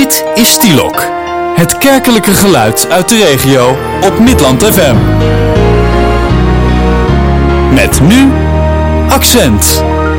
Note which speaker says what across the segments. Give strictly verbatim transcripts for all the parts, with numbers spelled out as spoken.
Speaker 1: Dit is Stielok, het kerkelijke geluid uit de regio op Midland F M. Met nu Accent.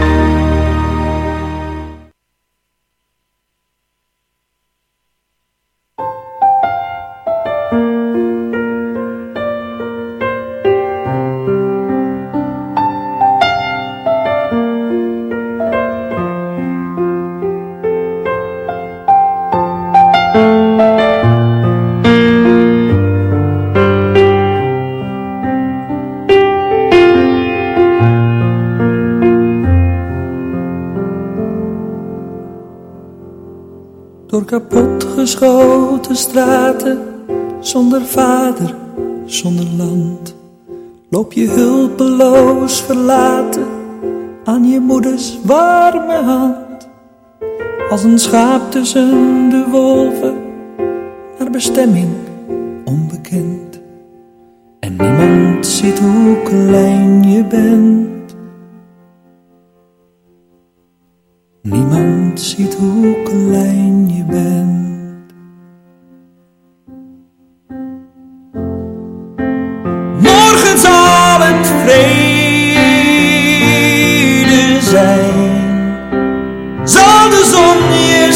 Speaker 2: Door kapotgeschoten straten, zonder vader, zonder land, loop je hulpeloos verlaten aan je moeders warme hand. Als een schaap tussen de wolven, naar bestemming onbekend. En niemand ziet hoe klein je bent. Niemand ziet hoe klein je bent. Morgen zal het vrede zijn, zal de zon je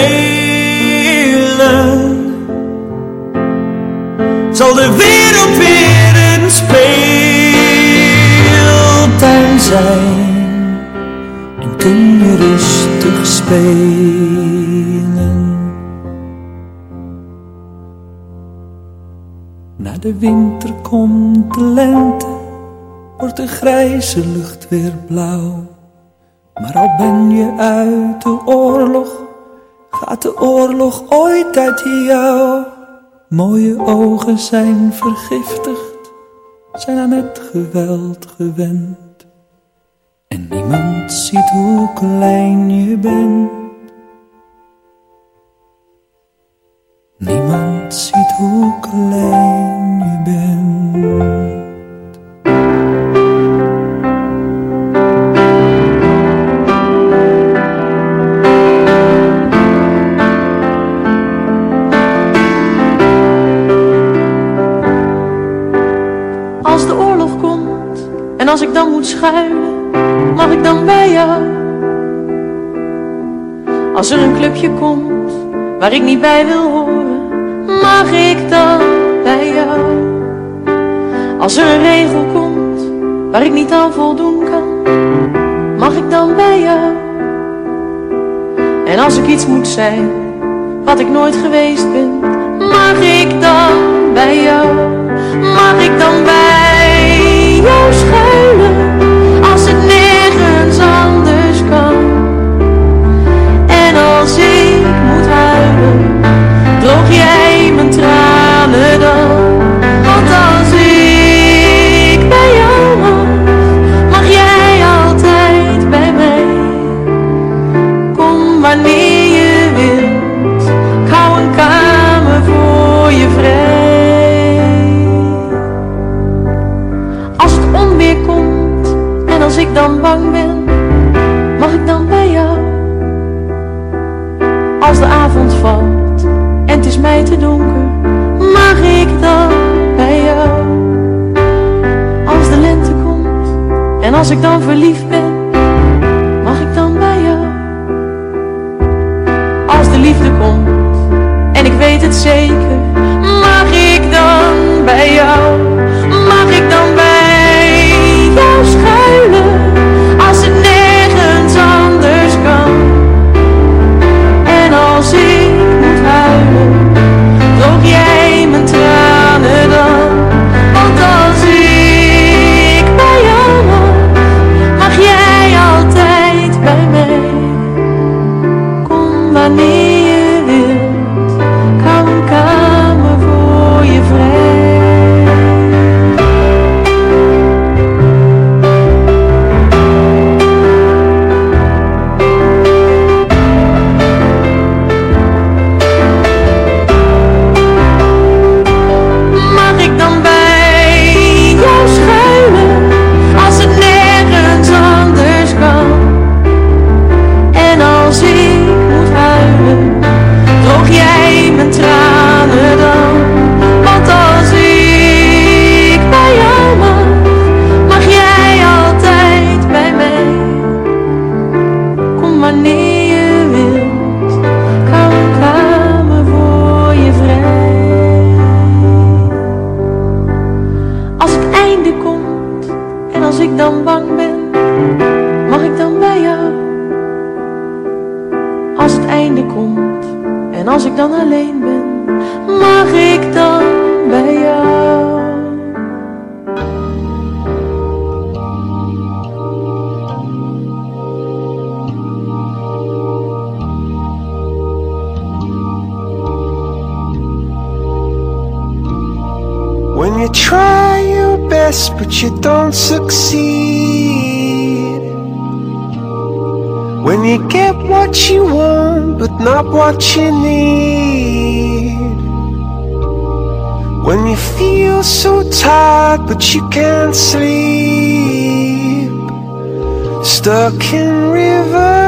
Speaker 2: strelen, zal de wereld weer een speeltuin zijn. Kun je rustig spelen. Na de winter komt de lente, wordt de grijze lucht weer blauw. Maar al ben je uit de oorlog, gaat de oorlog ooit uit jou. Mooie ogen zijn vergiftigd, zijn aan het geweld gewend. En niemand ziet hoe klein je bent. Niemand ziet hoe klein je bent.
Speaker 3: Als de oorlog komt en als ik dan moet schuilen, mag ik dan bij jou? Als er een clubje komt waar ik niet bij wil horen, mag ik dan bij jou? Als er een regel komt waar ik niet aan voldoen kan, mag ik dan bij jou? En als ik iets moet zijn wat ik nooit geweest ben, mag ik dan bij jou? Mag ik dan bij jou schuilen? Als het nergens anders kan. En als ik moet huilen, droog jij mijn tranen dan. Want als ik bij jou mag, mag jij altijd bij mij. Kom wanneer je wilt, ik hou een kamer voor je vrij. Als het onweer komt en als ik dan bang ben, mag ik dan bij jou? Als de avond valt en het is mij te donker, mag ik dan bij jou? Als de lente komt en als ik dan verliefd ben, mag ik dan bij jou? Als de liefde komt en ik weet het zeker, mag ik dan bij jou? Mag ik dan bij jou schuilen? Als het nergens anders kan. En als ik moet huilen, droog jij mijn tranen dan. Want als ik bij jou mag, mag jij altijd bij mij. Kom wanneer je wilt, ik hou een kamer voor je vrij. En als ik dan alleen ben, mag ik dan bij jou?
Speaker 4: When you try your best but you don't succeed, when you get what you want but not what you need, when you feel so tired but you can't sleep, stuck in rivers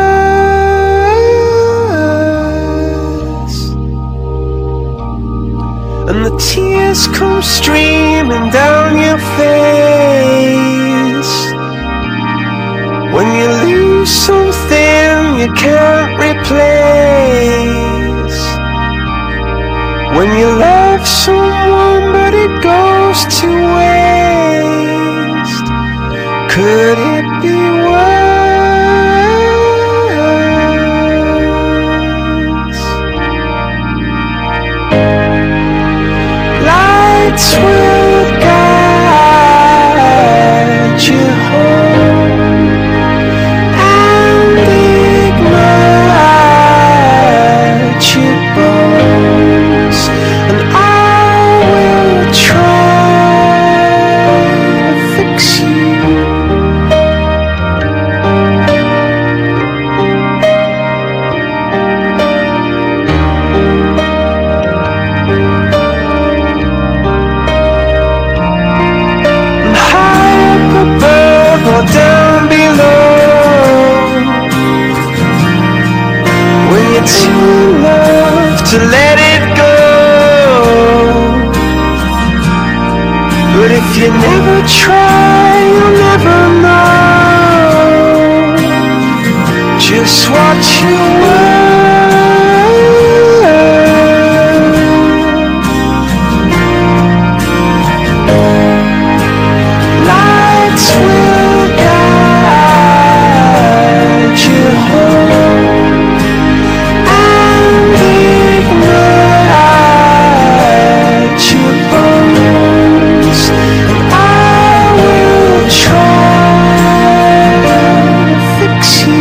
Speaker 4: and the tears come streaming down your face, when you lose something you can't replace, when you love someone but it goes to waste, could it be worse? Lights will guide you home and ignite your bones, and I will try to fix you. Or down below, when you're too in love to let it go. But if you never try, you'll never know just what you were. Lights will guide you home and ignite your bones, and I will try to fix you.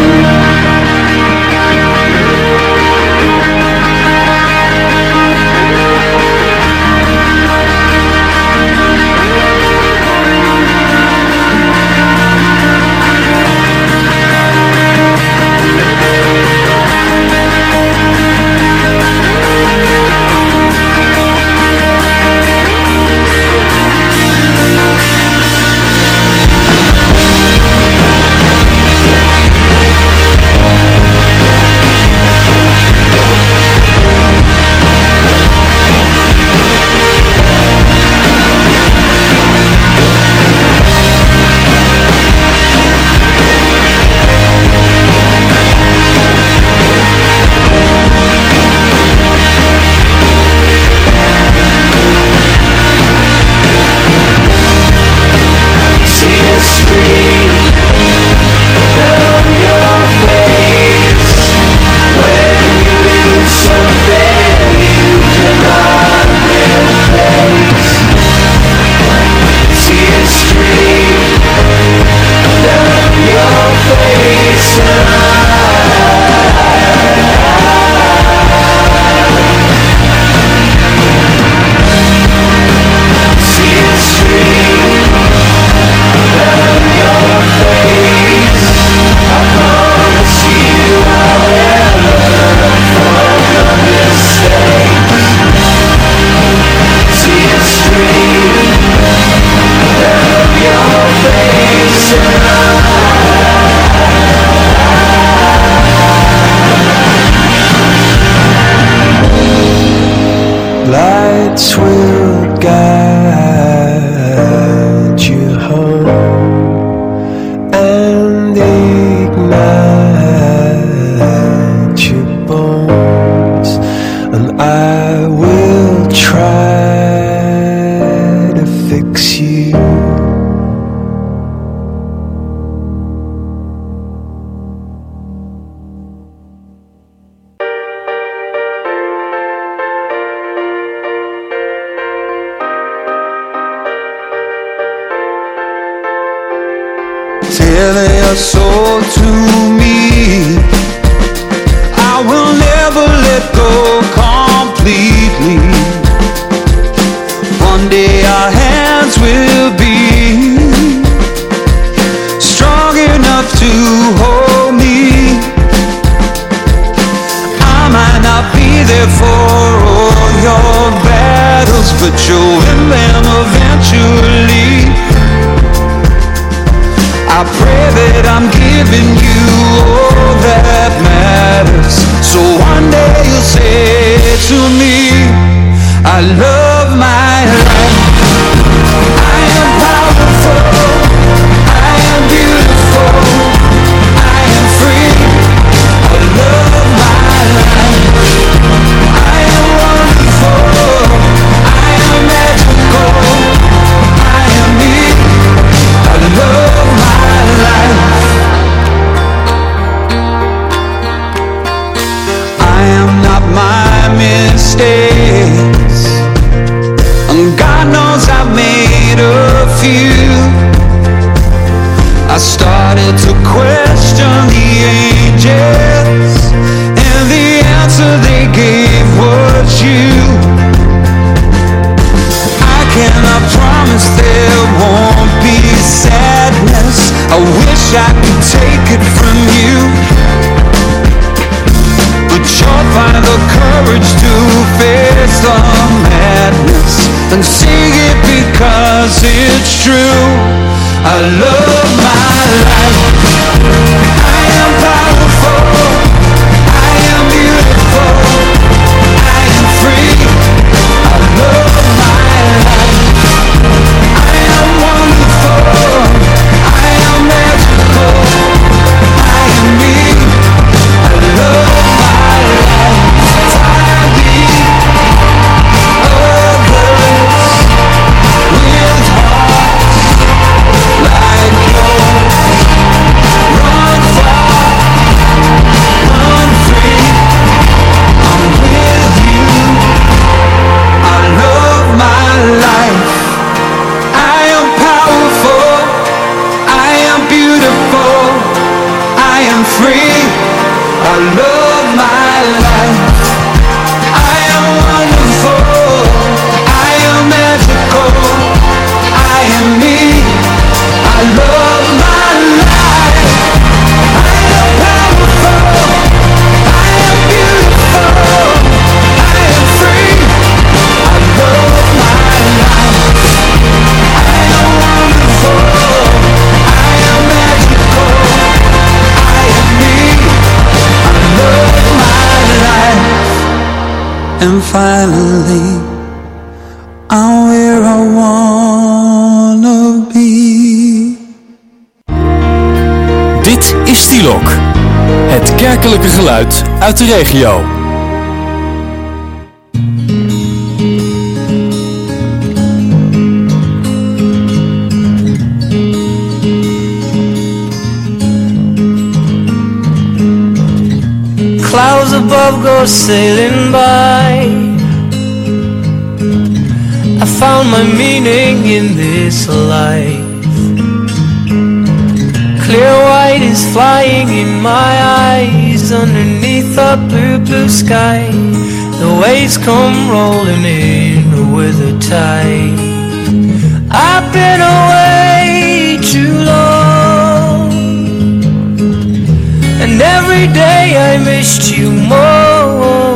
Speaker 4: Lights will guide you home and ignite your bones, and I will try to fix you. telling your soul to me. I will never let go completely. One day our hands will be strong enough to hold me. I might not be there for all your battles, but you'll win them eventually. I pray that I'm giving you all that matters, so one day you'll say to me, I love my life. I am powerful, I am beautiful, I am free. I love my life. I am wonderful, I am magical, I am me. I love my life. I am not my mistakes, and God knows I've made a few. I started to question the angels, and the answer they gave was you. I cannot promise there won't be sadness. I wish I could take it from you, but you'll find the courage to face the madness and sing it because it's true. I love my life. I am powerful, I am beautiful, I am free. I love my life. I am wonderful, I am magical, I am me. I love my life. Tidy others with hearts like yours. Run far, run free. I'm with you. I love my life. I am powerful, I am beautiful, I am free. I love my life. I am wonderful, I am magical, I am me. I love my life. I am powerful, I am beautiful, I am free. I love my life. I am wonderful, I am magical, I am me. I love my life. And finally, I'm where I wanna be.
Speaker 1: Dit is Stilok, het kerkelijke geluid uit de regio.
Speaker 5: Clouds above go sailing by. I found my meaning in this life. Clear white is flying in my eyes underneath the blue, blue sky. The waves come rolling in with a tide. I've been away too long, and every day I missed you more.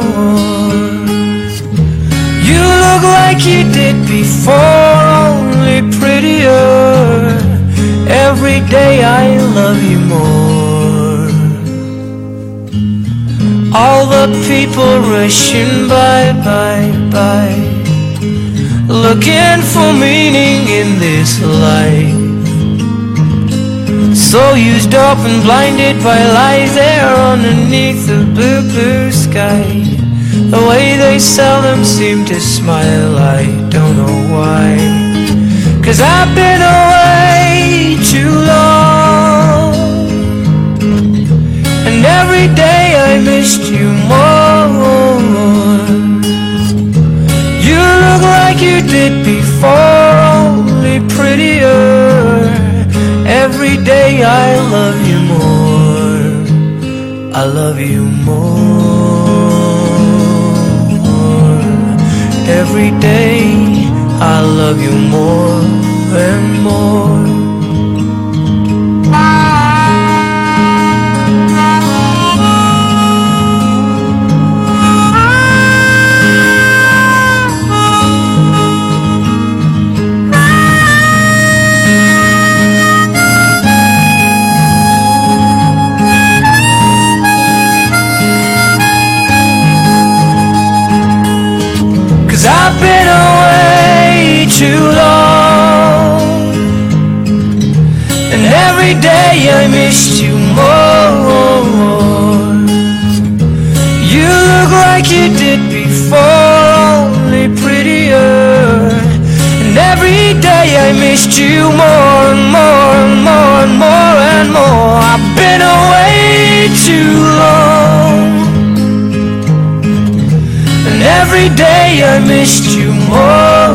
Speaker 5: You look like you did before, only prettier. Every day I love you more. All the people rushing by, by, by, looking for meaning in this life. So used up and blinded by lies there underneath the blue, blue sky. The way they seldom seem to smile, I don't know why. 'Cause I've been away too long, and every day I missed you more. You look like you did before, only prettier. Every day love you more. Every day I love you more and more. I've been away too long, and every day I missed you more. You look like you did before, only prettier. And every day I missed you more and more and more and more and more. I've been away too long, and every day I missed you more.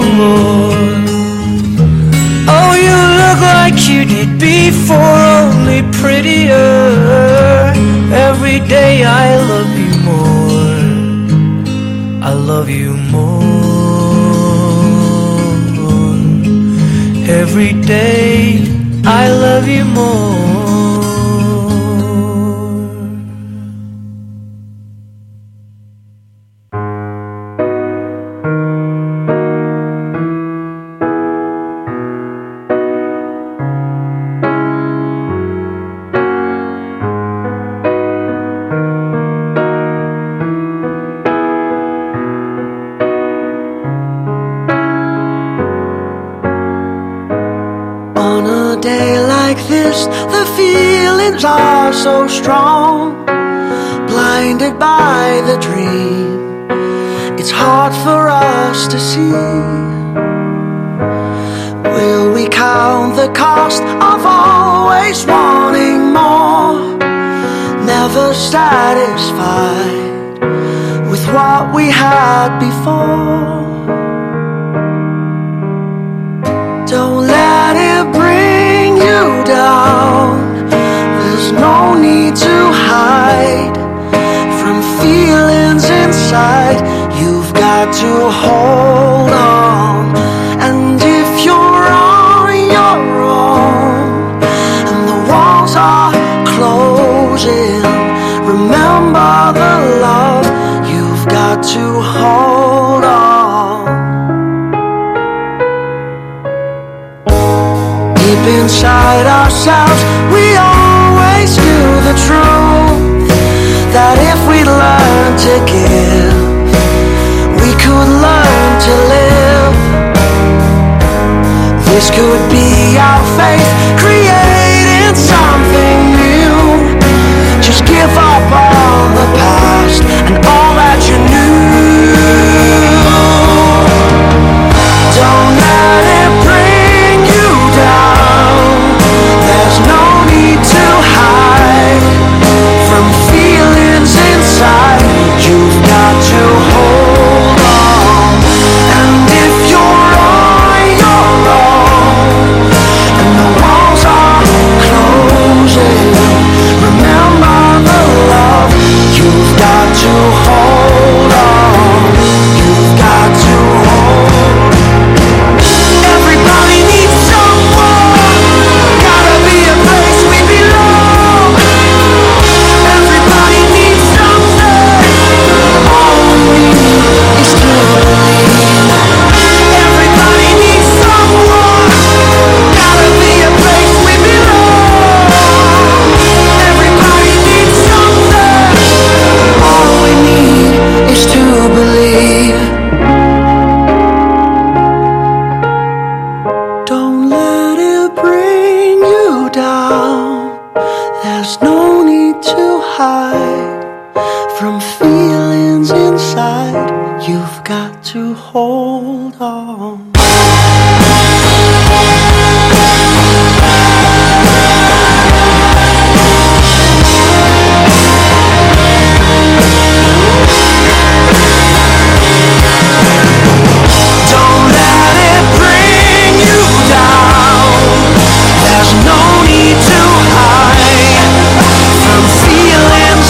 Speaker 5: Oh, you look like you did before, only prettier. Every day I love you more. I love you more. Every day I love you more.
Speaker 6: The feelings are so strong, blinded by the dream. It's hard for us to see. Will we count the cost of always wanting more, never satisfied with what we had before? Don't let it bring you down. There's no need to hide from feelings inside. You've got to hold on. And if you're on your own and the walls are closing, remember the love. You've got to hold on. Inside ourselves, we always knew the truth, that if we learned to give, we could learn to live. This could be our faith, creating something new. Just give up on the past and all that you knew. Don't let it bring you down. There's no need to hide from feelings inside. You've got to hold on. And if you're on your own and the walls are closing, remember the love. You've got to hold on. You've got to hold. Everybody needs someone. Gotta be a place we belong. Everybody needs something. All we need is to believe. Everybody needs someone. Gotta be a place we belong. Everybody needs something. All we need is to believe. Don't let it bring you down. There's no need to hide from feelings inside. You've got to hold on. Don't let it bring you down. There's no need to hide from feelings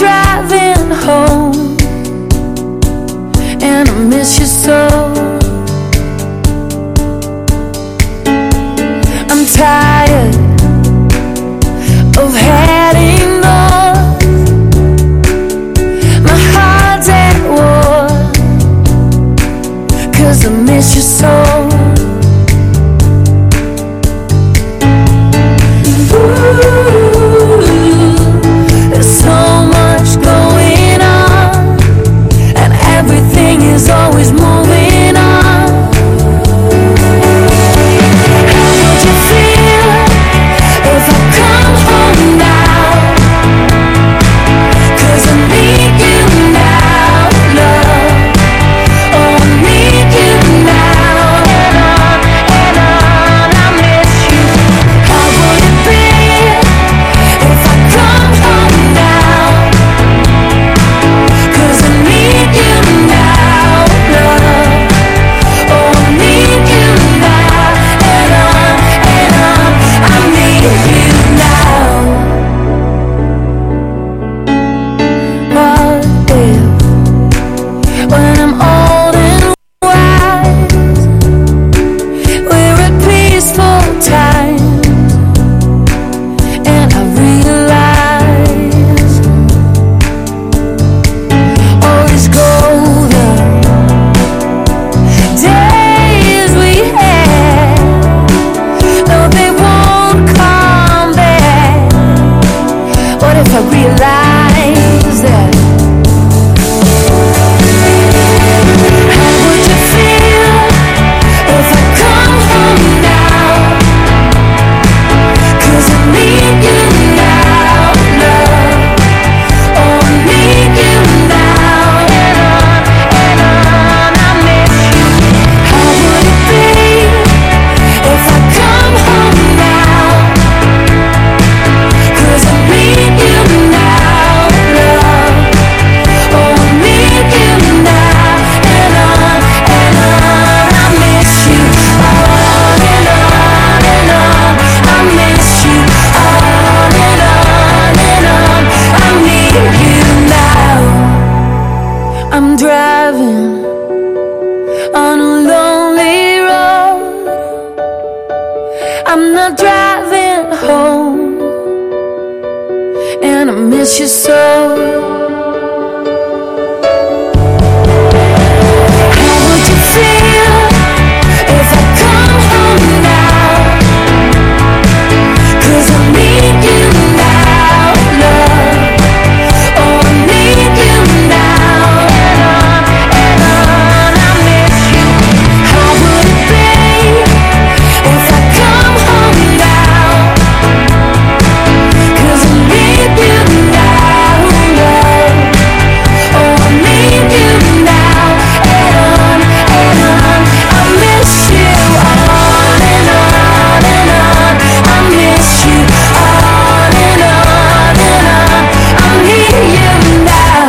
Speaker 3: driving home, and I miss you so. I'm tired of heading north. My heart's at war, 'cause I miss you so. Ooh, there's so much going on, and everything is always moving on. How would you feel if I come home now? 'Cause I need you now, love. Oh, I need you now. And on and on, I miss you. How would it be if I come home now? 'Cause I need you now, love. Oh, I need you now. And on and on, I need you now. What if, when I'm old and wise, we're at peaceful times, and I realize all these golden days we had, no, they won't come back. What if I realize that? How would you feel if I come home now? 'Cause I need you now, love. Oh, I need you now. And on and on, I miss you. How would it be if I come home now? 'Cause I need you now, love. Oh, I need you now. And on and on, I miss you. On and on and on, I miss you. On and on and on, I need you now. I'm driving on a lonely road. I'm not driving home, and I miss you so. How would you feel if I come home now? 'Cause I need you now, love. Oh, I need you now. And on and on, I miss you. How would it be if I come home now? 'Cause I need you now, love. Oh, I need you now. And on and on, I miss you. On and on and on, I miss you. On and on and on, I need you now.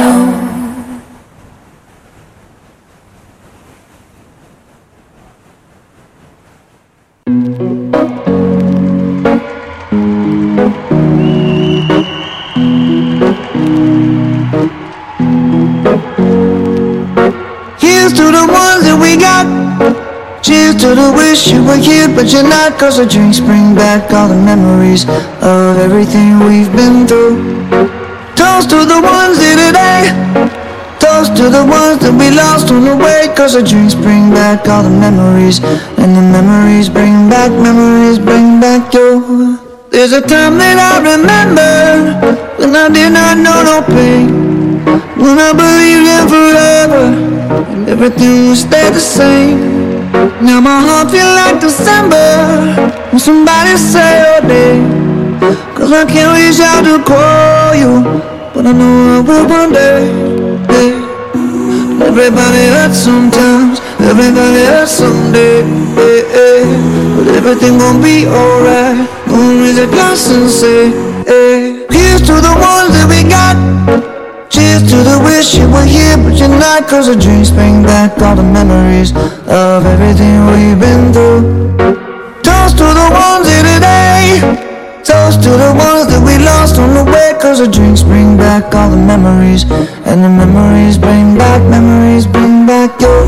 Speaker 6: Here's to the ones that we got. Cheers to the wish you were here, but you're not. 'Cause the drinks bring back all the memories of everything we've been through. Toast to the ones here today. Toast to the ones that we lost on the way. 'Cause the drinks bring back all the memories, and the memories bring back, memories bring back you. There's a time that I remember when I did not know no pain, when I believed in forever and everything would stay the same. Now my heart feel like December when somebody say your name. 'Cause I can't reach out to call you, but I know I will one day. Hey. Everybody hurts sometimes, everybody hurts someday. Hey, hey. But everything gon' be alright. Gonna raise a glass and say, hey. Here's to the ones that we got. Cheers to the wish you were here, but you're not. 'Cause the dreams bring back all the memories of everything we've been through. Toast to the ones here today. Toast Toast to the ones that we lost on the way, cause the drinks bring back all the memories, and the memories bring back, memories bring back your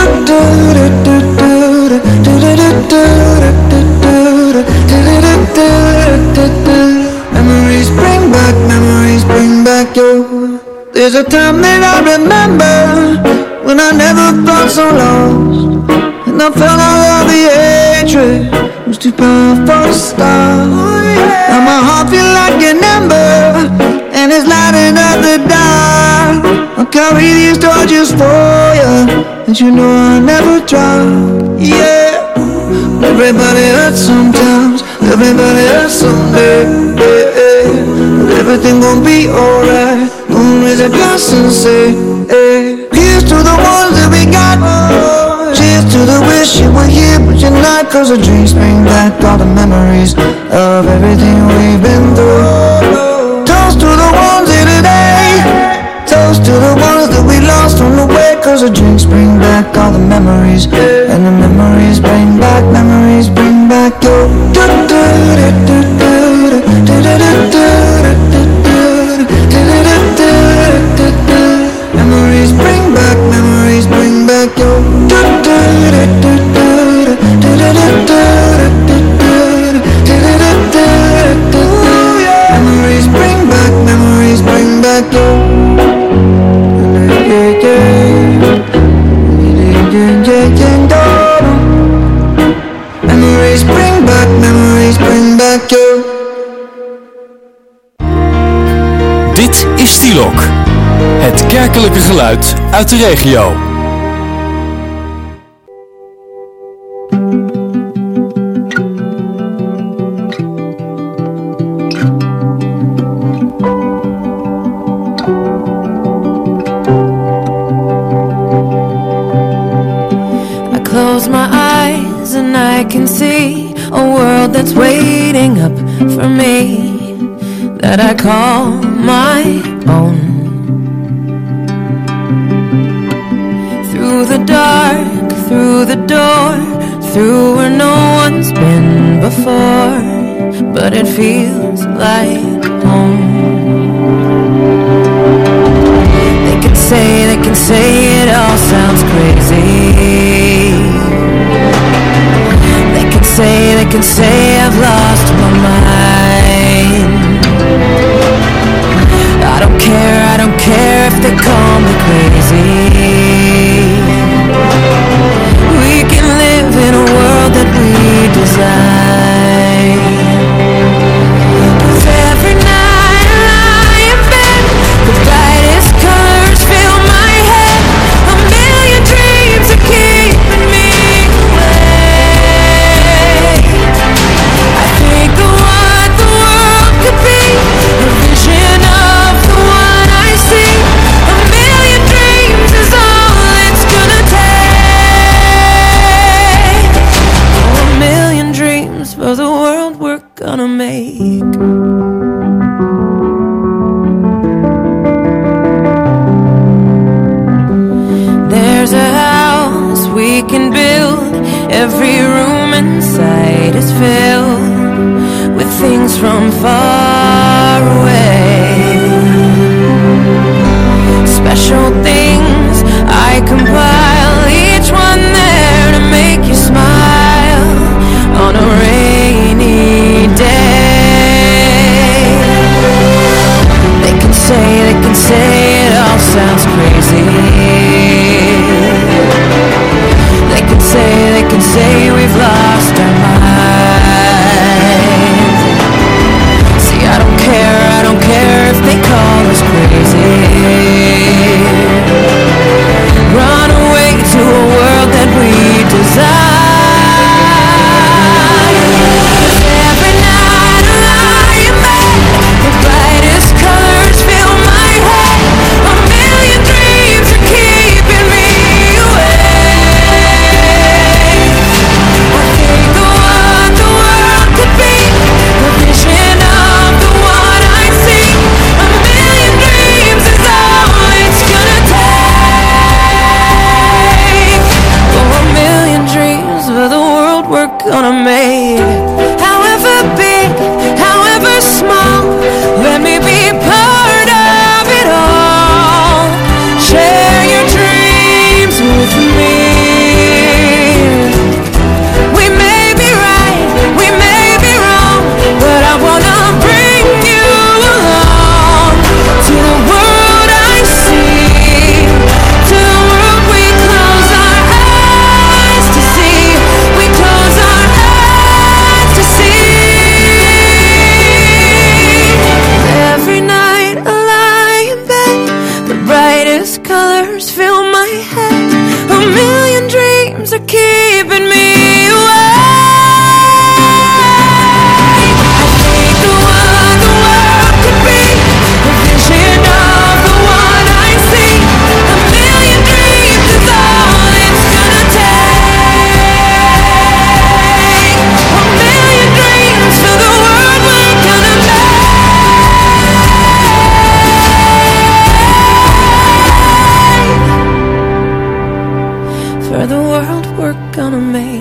Speaker 6: memories bring back, memories bring back your. There's a time that I remember when I never felt so lost, and I felt all of the hatred was too powerful to stop. Now my heart feel like an ember, and it's lighting up the dark. I'll carry these torches for you, and you know I'll never drop. Yeah, everybody hurts sometimes, everybody hurts someday. Yeah, yeah. But everything gon' be alright. Gonna raise a glass and say, hey, here's to the ones that we got. Cheers to the wish you were here but you're not, cause the drinks bring back all the memories of everything we've been through. Toast to the ones here today, toast to the ones that we lost on the way, cause the drinks bring back all the memories, and the memories bring back, memories bring back your. Memories bring back, memories bring back your. Memories bring back, memories bring back your. Memories bring back, memories bring back your.
Speaker 1: Dit is Stilok, het kerkelijke geluid uit de regio.
Speaker 3: I close my eyes and I can see a world that's waiting up for me, that I call my own. Through the dark, through the door, through where no one's been before, but it feels like home. They can say, they can say it all sounds crazy. They can say, they can say I've lost my mind. I don't care, I don't care if they call me crazy. We can live in a world that we design. With every night I lie in bed, the brightest colors fill my head. A million dreams are keeping me awake. I think of what the world could be, a vision of the one I see. A million dreams is all it's gonna take. Oh, a million dreams for the world we're gonna make. There's a house we can build, every room inside is filled with things from far away. Special things I compile, each one there to make you smile on a rainy day. They can say, they can say it all sounds crazy. They can say, they can say we've lost our minds. See, I don't care, I don't care fears fill my head. A million dreams are keeping me away. I think the world, the world could be a vision of the one I see. A million dreams is all it's gonna take. A million dreams for the world we're gonna make. For the world we're gonna make.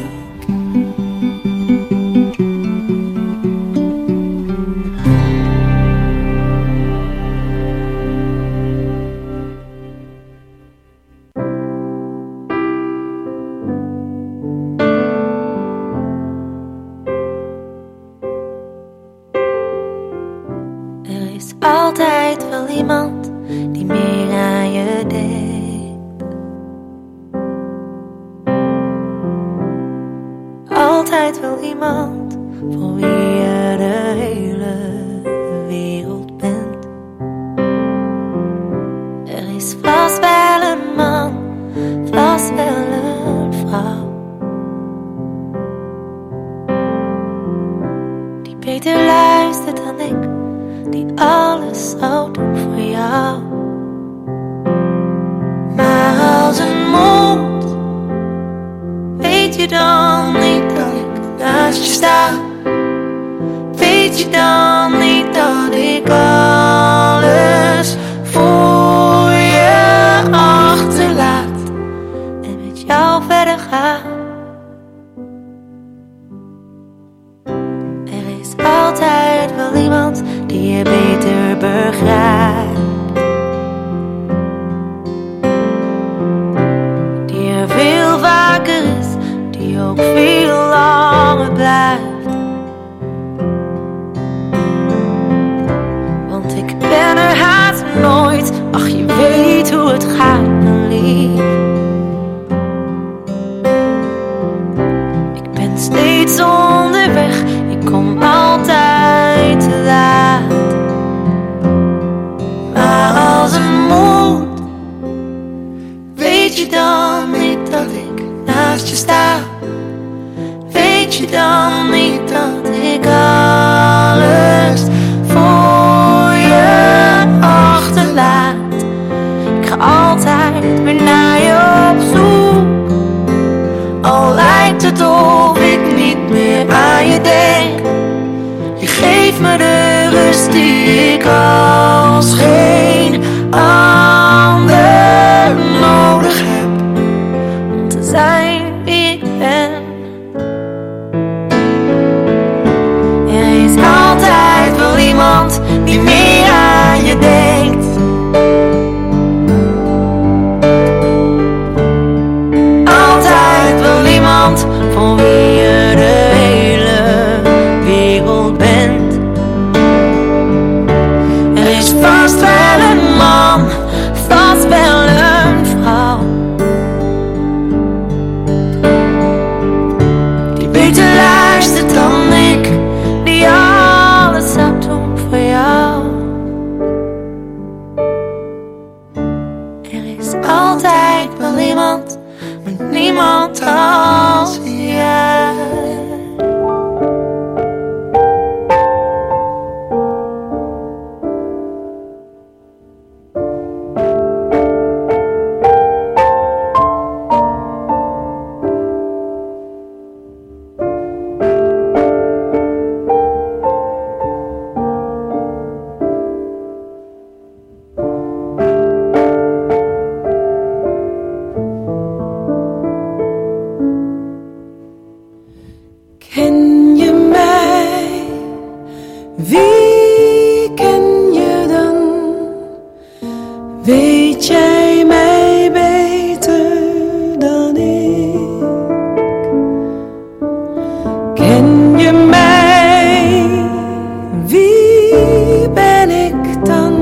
Speaker 7: Er is altijd wel iemand die meer aan je denkt. Altijd wel iemand voor wie je de hele wereld bent. Er is vast wel een man, vast wel een vrouw, die beter luistert dan ik, die alles zou doen voor jou. Maar als een mond, weet je dan niet dat ik naast je sta? Weet je dan niet dat ik alles voor je achterlaat en met jou verder ga? Er is altijd wel iemand die je beter begrijpt, die er veel vaker is, die ook veel langer blijft. Want ik ben er haast nooit, ach je weet hoe het gaat mijn lief. Ik ben steeds onderweg, ik kom altijd te laat. Maar als een mond, weet je dan niet dat ik naast je sta? Weet je dan niet dat ik alles voor je achterlaat? Ik ga altijd weer naar je op zoek, al lijkt het of ik niet meer aan je denk. Je geeft me de rust die ik als geen ander nodig heb om te zijn wie ik ben. Er is altijd wel iemand die meer aan je denkt. Altijd wel iemand voor wie je de hele wereld bent. Er is vast wel een man, vast wel een vrouw, die beter luistert dan ik, die alles zou doen voor jou. Er is altijd wel iemand, maar niemand als jij.
Speaker 3: Ken je mij? Wie ken je dan? Weet jij mij beter dan ik? Ken je mij? Wie ben ik dan?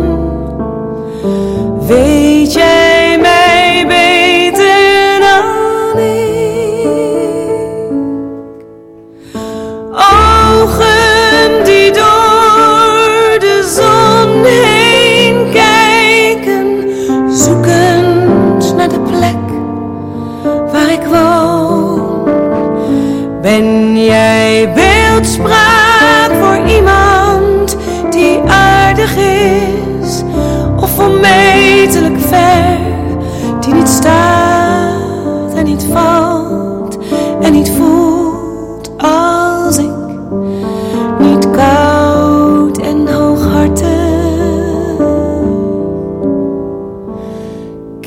Speaker 3: Weet jij mij beter dan ik? Ogen die door de zon heen kijken, zoeken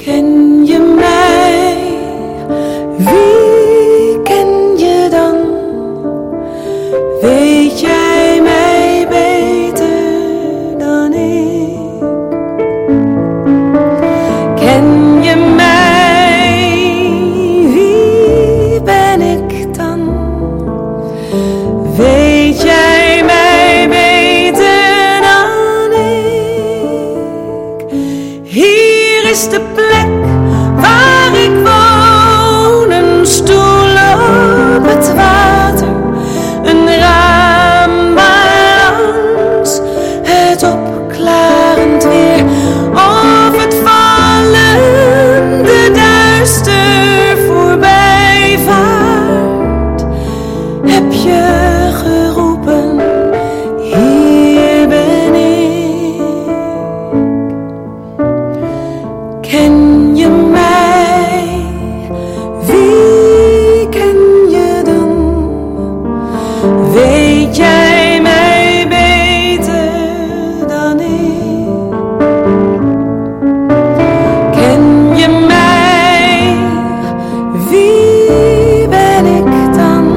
Speaker 3: Ken je mij? Wie ken je dan? Weet jij mij beter dan ik? Ken je mij? Wie ben ik dan? Weet jij mij beter dan ik? Hier is de plek waar ik woon, een stoel op het water, een raam waarlangs het opklarend weer of het vallende duister voorbij vaart. Heb je geroepen, hier ben ik. Ken je mij? Wie ken je dan? Weet jij mij beter dan ik? Ken je mij? Wie ben ik dan?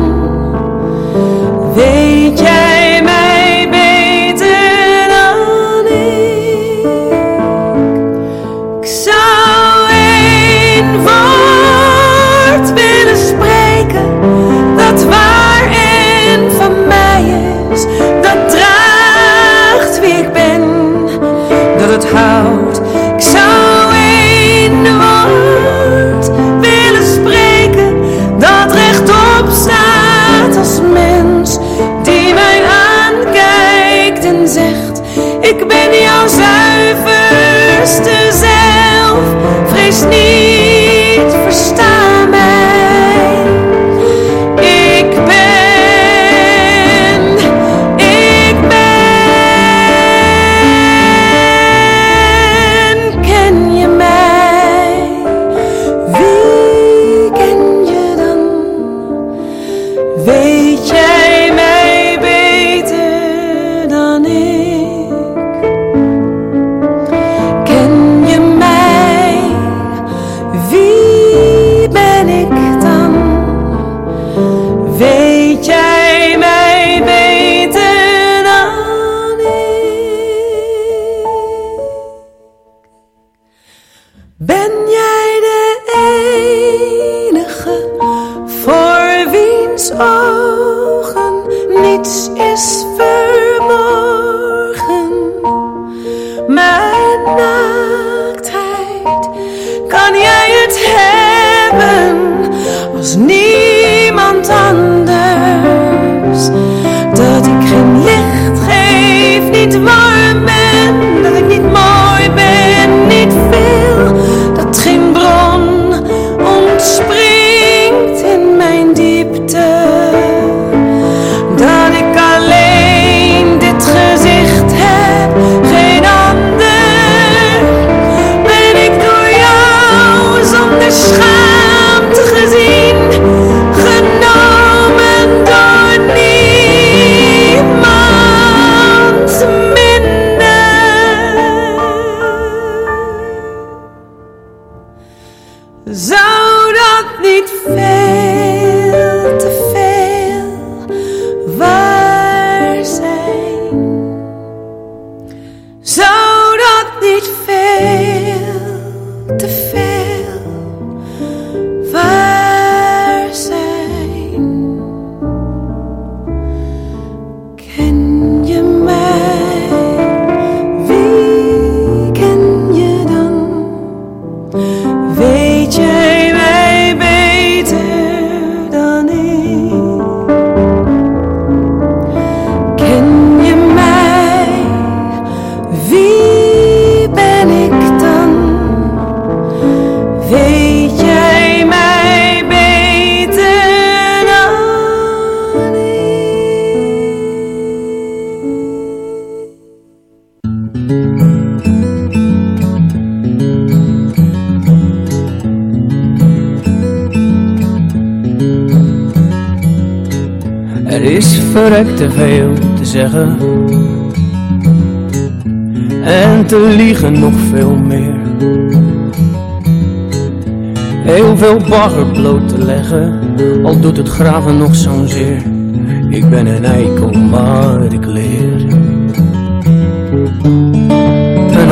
Speaker 3: Weet jij mij beter dan ik? Ik zou één woord willen spreken dat waar en van mij is, dat draagt wie ik ben, dat het houdt. Ik zou één woord willen spreken dat rechtop staat als mens, die mij aankijkt en zegt: ik ben jouw zuiverste zelf, vrees niet, versta mij. Ik ben, ik ben. Ken je mij? Wie ken je dan? Weet jij mij beter dan ik? Ken je mij? Wie ben ik dan? Weet jij mij beter dan ik? Ben jij de enige voor wiens ogen niets is verborgen? Mijn naaktheid, kan jij het hebben als niemand anders? Dat ik geen licht geef, niet warm ben, dat ik niet mooi ben, niet veel, dat geen bron ontspringt in mijn diepte, dat ik alleen dit gezicht heb, geen ander. Ben ik door jou zonder schaamte gezien, genomen door niemand minder? Zou dat niet veel te veel waar zijn? Zou dat niet veel te veel waar zijn? Ken je mij? Wie ken je dan? Weet jij mij beter dan ik? Ken je mij? Wie ben ik dan? Weet jij mij beter dan ik?
Speaker 5: Er is verrekt te veel te zeggen en te liegen nog veel meer.
Speaker 8: heel veel bagger bloot te leggen, al doet het graven nog zo'n zeer. Ik ben een eikel, maar ik leer. Een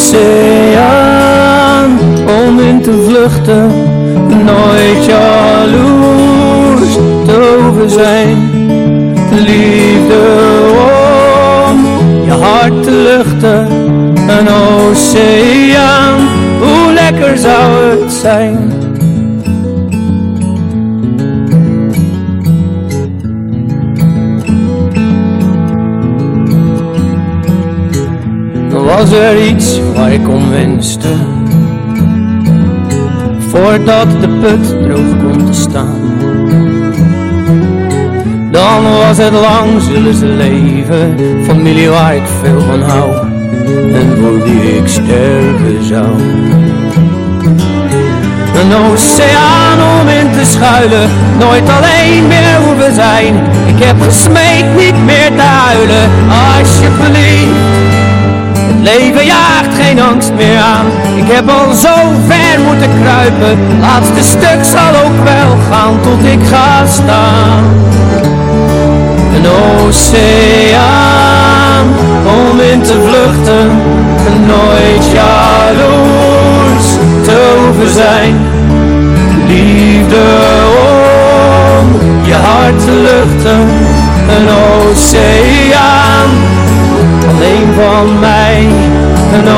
Speaker 8: oceaan om in te vluchten, nooit jaloers te over zijn. Liefde om je hart te luchten, een oceaan, hoe lekker zou het zijn. Was er iets waar ik om wenste, voordat de put droog komt te staan? Dan was het lang, zullen ze leven, familie waar ik veel van hou en voor wie ik sterven zou. Een oceaan om in te schuilen, nooit alleen meer hoeven zijn. Ik heb gesmeekt niet meer te huilen, alsjeblieft. Het leven jaagt geen angst meer aan. Ik heb al zo ver moeten kruipen. Laatste stuk zal ook wel gaan tot ik ga staan. Een oceaan om in te vluchten, nooit jaloers te hoeven zijn. Liefde om je hart te luchten, een oceaan alleen van mij, een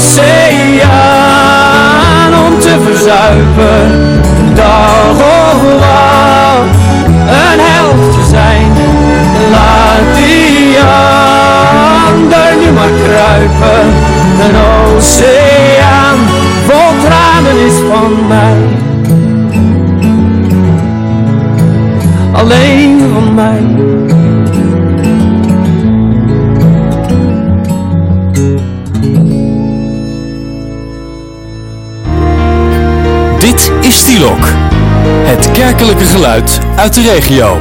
Speaker 8: oceaan om te verzuipen, dag of nacht, een held te zijn. Laat die ander nu maar kruipen, een oceaan vol tranen is van mij, alleen van mij.
Speaker 1: Dit is Stilok, het kerkelijke geluid uit de regio.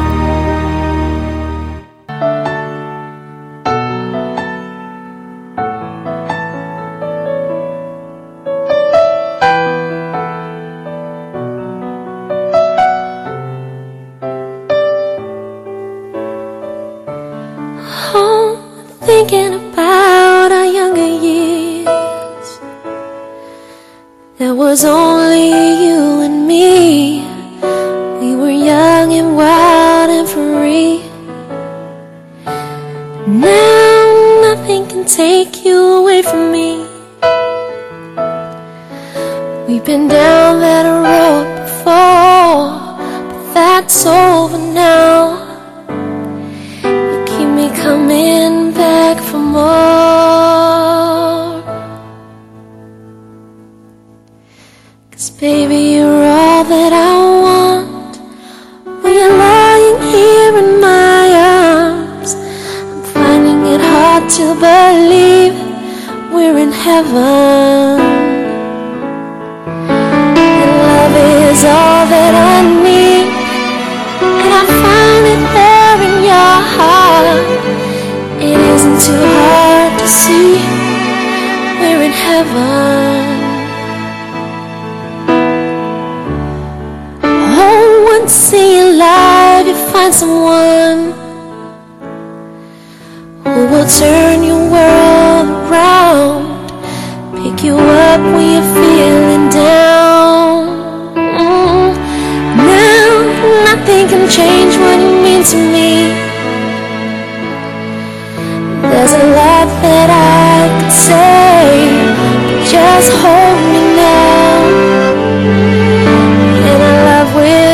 Speaker 7: Oh, thinking about our younger years, there was only you and me. We were young and wild and free. Now nothing can take you away from me. We've been down that road before, but that's over now. You keep me coming back for more. 'Cause baby, you're all that I want. When you're lying here in my arms, I'm finding it hard to believe we're in heaven. And love is all that I need, and I find it there in your heart. It isn't too hard to see we're in heaven. See you live, you find someone who will turn your world around, pick you up when you're feeling down. Mm. Now nothing can change what you mean to me. There's a lot that I could say, but just hold me now, and our love will.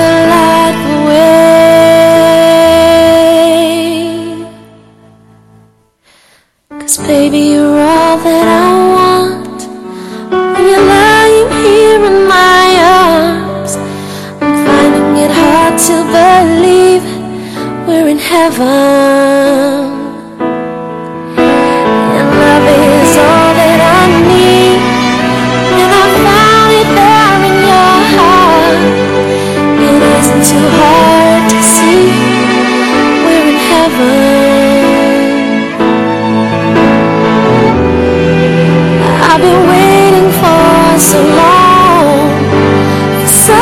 Speaker 7: Baby, you're all that I want. When you're lying here in my arms, I'm finding it hard to believe we're in heaven. And love is all that I need, and I found it there in your heart. It isn't too hard to see we're in heaven. I've been waiting for so long, for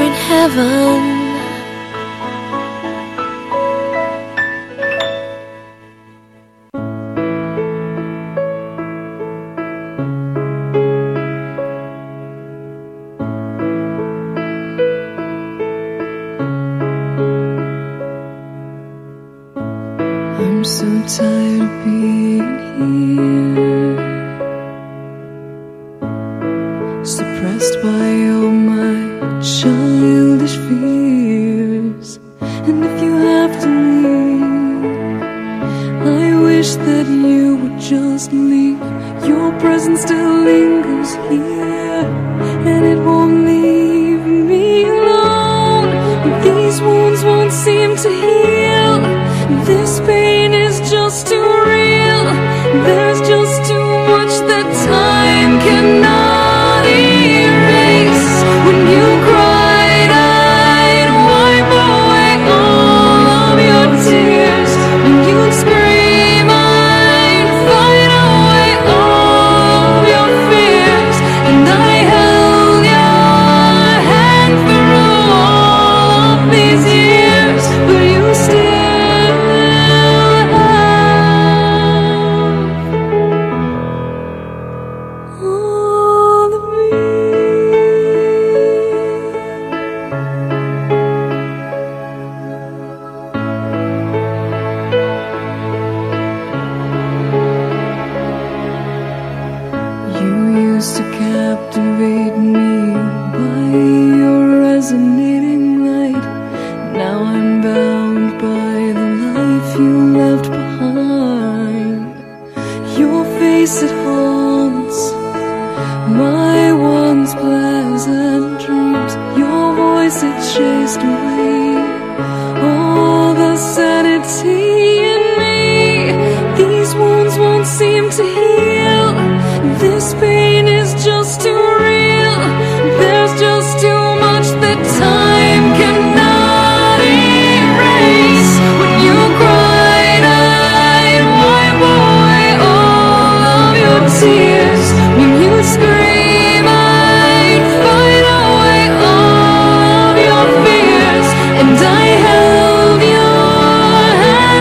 Speaker 7: we're in heaven.
Speaker 9: I'm so tired of being here, suppressed by all my childish fears. And if you have to leave, I wish that you would just leave. Your presence still lingers here, and it won't leave me alone. These wounds won't seem to heal. This pain is just too real. There's just too much that time cannot erase. When you cried, I'd wipe away all of your tears. When you'd scream, I'd fight away all of your fears. And I held your hand through all of these years, but you still to captivate me by your resonating light. Now I'm bound by the life you left behind. Your face, it haunts my once pleasant dreams. Your voice, it chased away all the sanity in me. These wounds won't seem to heal. This pain is just too real. There's just too much that time cannot erase. When you cried, I'd wipe away all of your tears. When you scream, I'd fight away all of your fears. And I held your hand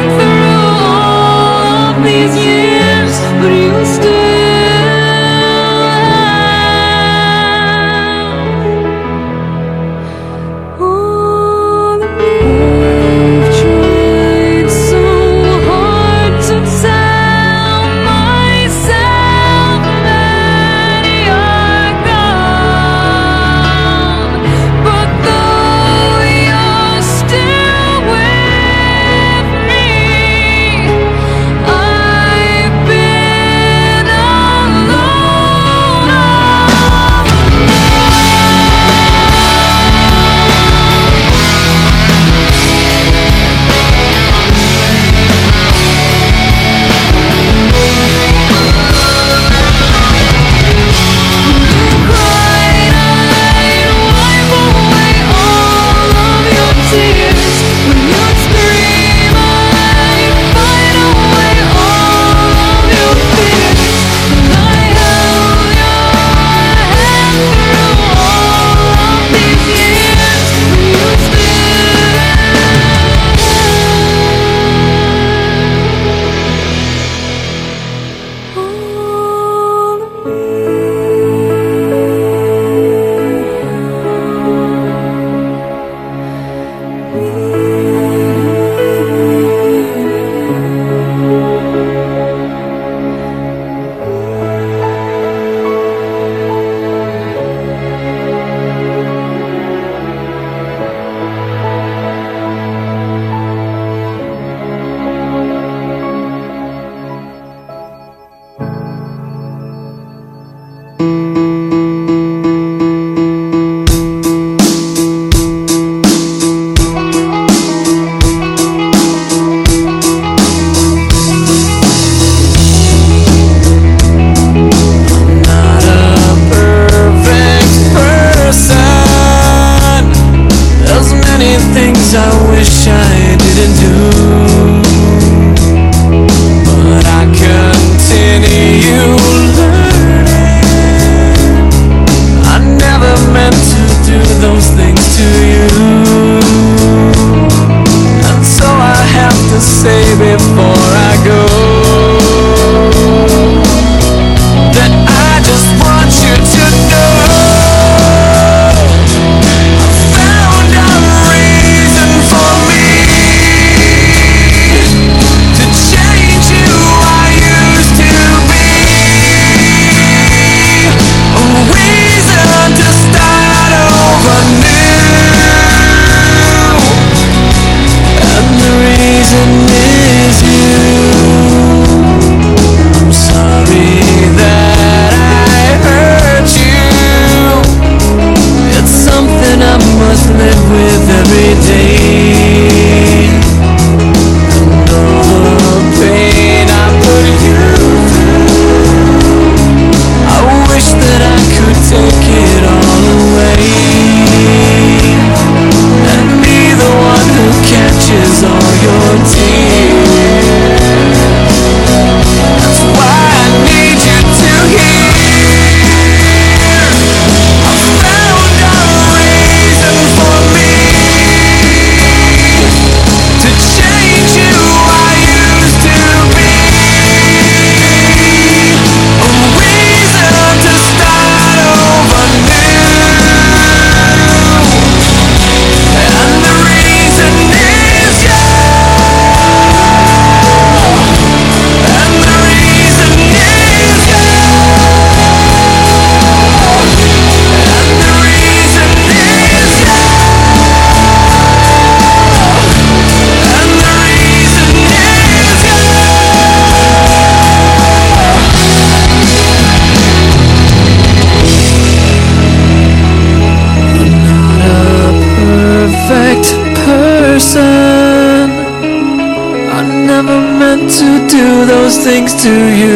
Speaker 5: do those things to you.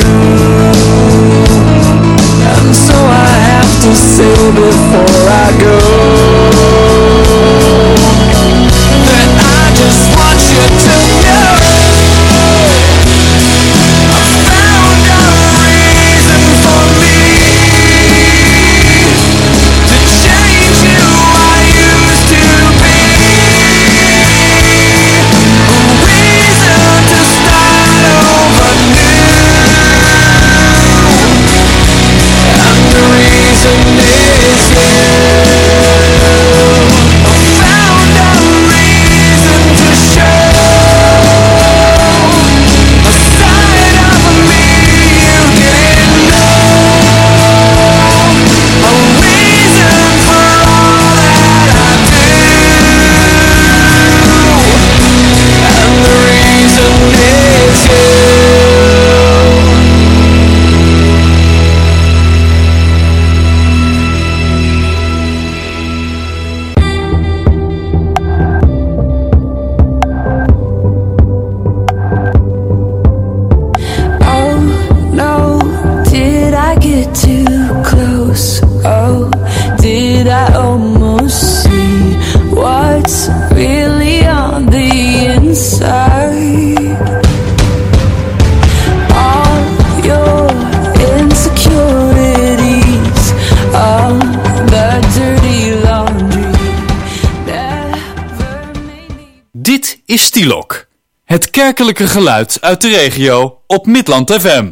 Speaker 5: And so I have to say before I go that I just want you to know I found a reason for me to change who I used to be. A reason to start over new. And the reason is you. I found a reason to show a side of me you didn't know. A reason for all that I do. And the reason is you. Oh no, did I get too close? Oh, did I almost see what's really on the inside? All your insecurities, all the dirty laundry never made me.
Speaker 1: Dit is Stilok. Het kerkelijke geluid uit de regio op Midland F M.